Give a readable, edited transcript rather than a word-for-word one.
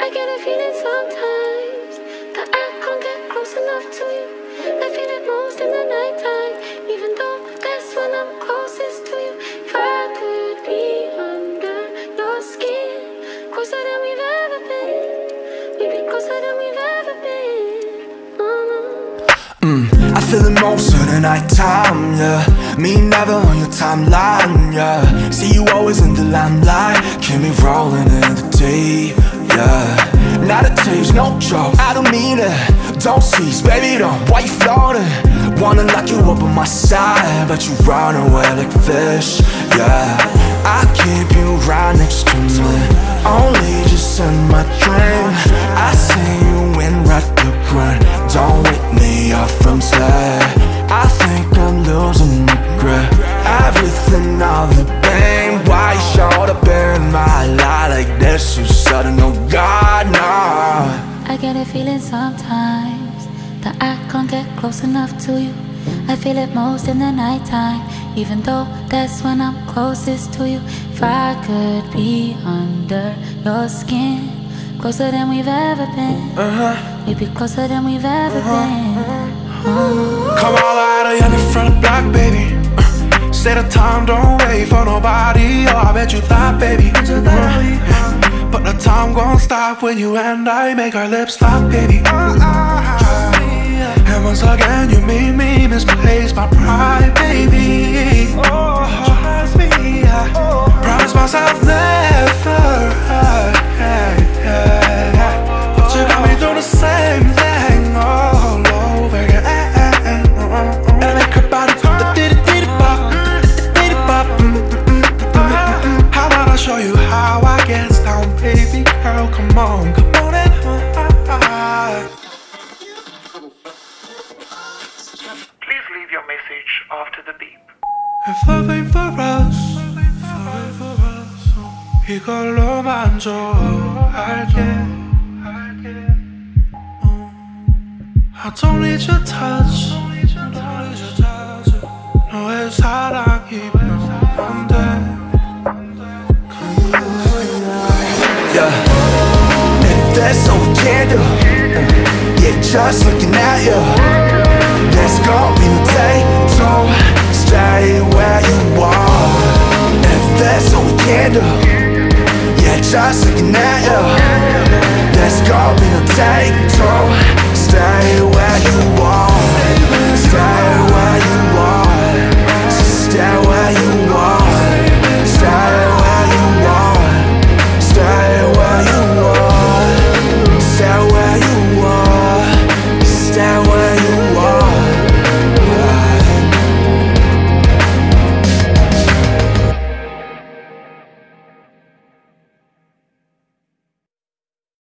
I get a feeling sometimes that I can't get close enough to you. I feel it most in the nighttime, even though that's when I'm closest to you. If I could be under your skin, closer than we've ever been, we'd be closer than we've ever been. I feel it most of the night time, yeah. Me never on your timeline, yeah. See you always in the limelight, keep me rolling in the deep, yeah. Not a taste, no joke, I don't mean it. Don't cease, baby, don't, why you floating? Wanna lock you up on my side, but you run away like a fish, yeah. I keep you right next to me, only just in my dream. I see you in red the grind, don't wake me up from sleep. I think I'm losing my grip, everything, all the pain. Why you showed up in my life like this, you sudden, oh God, no. I get a feeling sometimes that I can't get close enough to you. I feel it most in the nighttime, even though that's when I'm closest to you. If I could be under your skin, closer than we've ever been, we'd be closer than we've ever been. Come all out of young in front of the block, baby. Say the time, don't wait for nobody. Oh, I bet you thought, baby. But the time won't stop when you and I make our lips lock, baby. And once again you made me misplace my pride, baby. Promise myself never, but you got me doing the same thing all over again. And I make her body the diddy-bop. How about I show you how I get down, baby girl? Come on and Please leave your message after the beep. If love ain't for us, 이걸로만 좋아할게. I don't need your touch, 너의 사랑이면 안 돼. Yeah, if that's all we can do, yeah, just looking at you, there's gonna be no day to stay where you are. If that's all we can do, yeah, just looking at you, there's gonna be no day to stay where you are. Stay